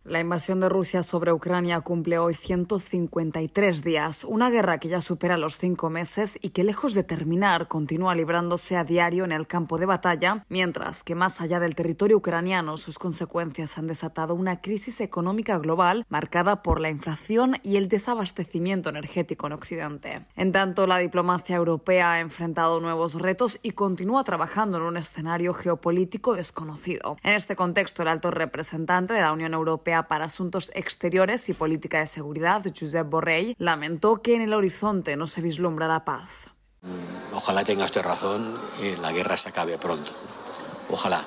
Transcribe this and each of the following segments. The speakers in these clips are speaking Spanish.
La invasión de Rusia sobre Ucrania cumple hoy 153 días, una guerra que ya supera los 5 meses y que, lejos de terminar, continúa librándose a diario en el campo de batalla, mientras que más allá del territorio ucraniano sus consecuencias han desatado una crisis económica global marcada por la inflación y el desabastecimiento energético en Occidente. En tanto, la diplomacia europea ha enfrentado nuevos retos y continúa trabajando en un escenario geopolítico desconocido. En este contexto, el alto representante de la Unión Europea para Asuntos Exteriores y Política de Seguridad, Josep Borrell, lamentó que en el horizonte no se vislumbra la paz. Ojalá tenga usted razón y la guerra se acabe pronto. Ojalá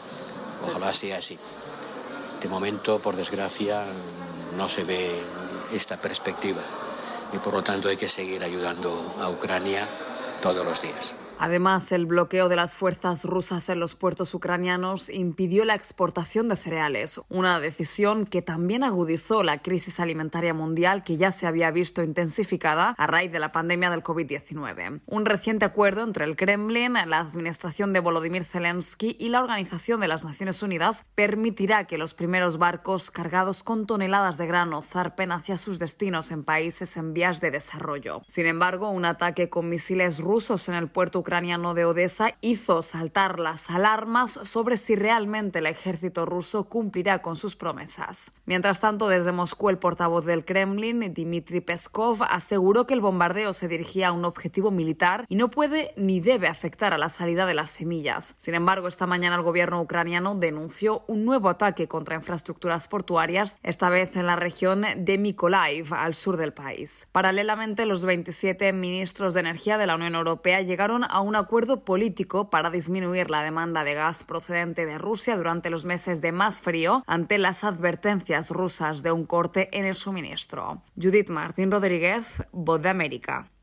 sea así. De momento, por desgracia, no se ve esta perspectiva y por lo tanto hay que seguir ayudando a Ucrania todos los días. Además, el bloqueo de las fuerzas rusas en los puertos ucranianos impidió la exportación de cereales, una decisión que también agudizó la crisis alimentaria mundial que ya se había visto intensificada a raíz de la pandemia del COVID-19. Un reciente acuerdo entre el Kremlin, la administración de Volodymyr Zelensky y la Organización de las Naciones Unidas permitirá que los primeros barcos cargados con toneladas de grano zarpen hacia sus destinos en países en vías de desarrollo. Sin embargo, un ataque con misiles rusos en el puerto ucraniano de Odessa hizo saltar las alarmas sobre si realmente el ejército ruso cumplirá con sus promesas. Mientras tanto, desde Moscú, el portavoz del Kremlin, Dmitry Peskov, aseguró que el bombardeo se dirigía a un objetivo militar y no puede ni debe afectar a la salida de las semillas. Sin embargo, esta mañana el gobierno ucraniano denunció un nuevo ataque contra infraestructuras portuarias, esta vez en la región de Mykolaiv, al sur del país. Paralelamente, los 27 ministros de energía de la Unión Europea llegaron a un acuerdo político para disminuir la demanda de gas procedente de Rusia durante los meses de más frío ante las advertencias rusas de un corte en el suministro. Judith Martín Rodríguez, Voz de América.